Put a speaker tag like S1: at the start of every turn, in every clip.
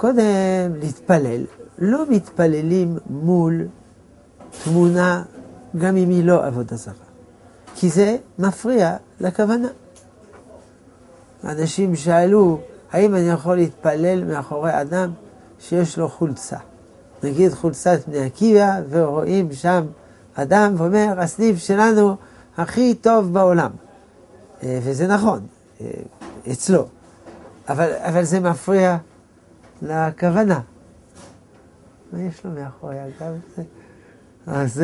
S1: קודם להתפלל, לא מתפללים מול תמונה, גם אם היא לא עבודה זרה. כי זה מפריע לכוונה. אנשים שאלו, האם אני יכול להתפלל מאחורי אדם שיש לו חולצה? נגיד חולצת בני עקיבא, ורואים שם אדם ואומר, הסניף שלנו הכי טוב בעולם. וזה נכון, אצלו. אבל זה מפריע לכוונה. מה יש לו מאחורי אגב? אז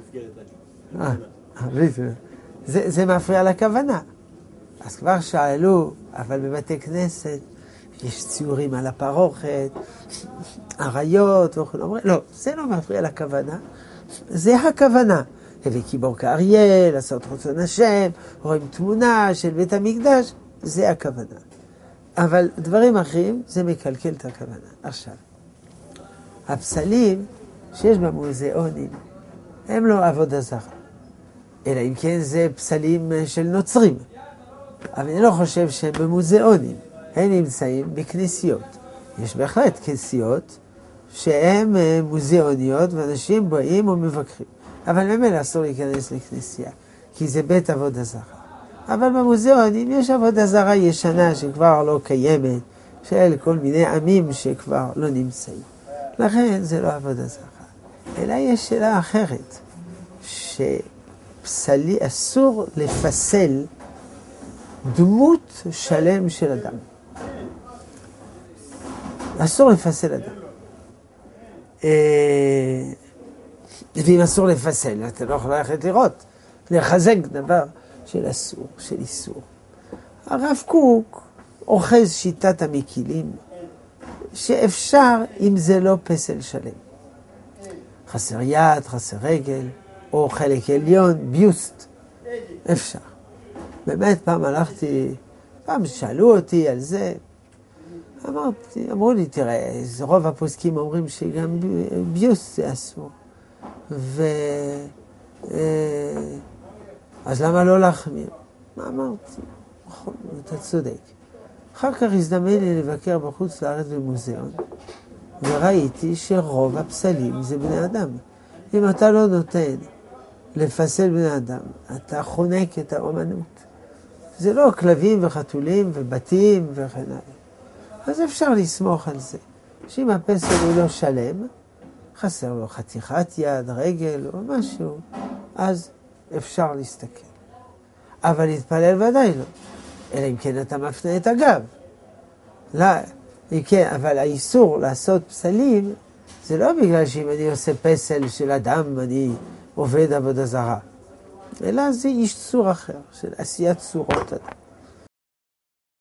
S1: זה מפריע לכוונה. אז כבר שאלו, אבל בבתי כנסת יש ציורים על הפרוכת, עריות וכו'. אומרים, לא, זה לא מפריע לכוונה, זה הכוונה. הביא קיבור כאריה, לעשות רצון השם, רואים תמונה של בית המקדש, זה הכוונה. אבל דברים אחרים, זה מקלקל את הכוונה. עכשיו, הפסלים שיש במוזיאונים, הם לא עבודה זרה. אלא אם כן זה פסלים של נוצרים. אבל אני לא חושב שהם במוזיאונים. הם נמצאים בכנסיות. יש בהחלט כנסיות שהן מוזיאוניות ואנשים באים ומבקרים. אבל ממילא אסור להיכנס לכנסייה, כי זה בית עבודה זרה. אבל במוזיאונים יש עבודה זרה ישנה שכבר לא קיימת, של כל מיני עמים שכבר לא נמצאים. לכן זה לא עבודה זרה. אלא יש שאלה אחרת, שפסלי אסור לפסל דמות שלם של אדם. אסור לפסל אדם. ואם אסור לפסל, אתה לא יכול ללכת לראות, לחזק דבר של אסור, של איסור. הרב קוק אוחז שיטת המקילים, שאפשר אם זה לא פסל שלם. חסר יד, חסר רגל, או חלק עליון, ביוסט, אפשר. באמת פעם פעם שאלו אותי על זה, אמרו לי, תראה, רוב הפוסקים אומרים שגם ביוסט זה אסור. אז למה לא להחמיר? מה אמרתי? נכון, אתה צודק. אחר כך הזדמן לי לבקר בחוץ לארץ במוזיאון, וראיתי שרוב הפסלים זה בני אדם. אם אתה לא נותן לפסל בני אדם, אתה חונק את האומנות. זה לא כלבים וחתולים ובתים וכן הלאה. אז אפשר לסמוך על זה, שאם הפסל הוא לא שלם, חסר לו חתיכת יד, רגל או משהו, אז אפשר להסתכל. אבל להתפלל ודאי לא. אלא אם כן אתה מפנה את הגב. לא, כן, אבל האיסור לעשות פסלים, זה לא בגלל שאם אני עושה פסל של אדם, אני עובד עבודה זרה. אלא זה איש צור אחר, של עשיית צורות אדם.